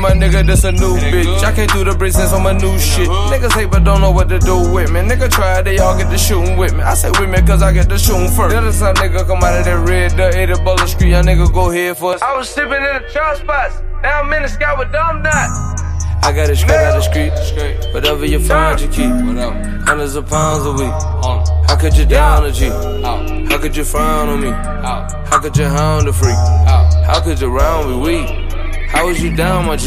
my nigga, this a new bitch. I can't do the bricks since I'm a new shit. Niggas hate but don't know what to do with me. Nigga try, they all get to shooting with me. I say with me cause I get to shooting first. The other side nigga come out of that red dirt, 80 Bullet Street, young nigga go head first. I was sipping in the trap spots, now I'm in the sky with dumb dots. I got it straight out the street, whatever you find you keep. Hundreds of pounds a week. How could you down a G? How could you frown on me? How could you hound a freak? How could you round me weak? How was you down my G?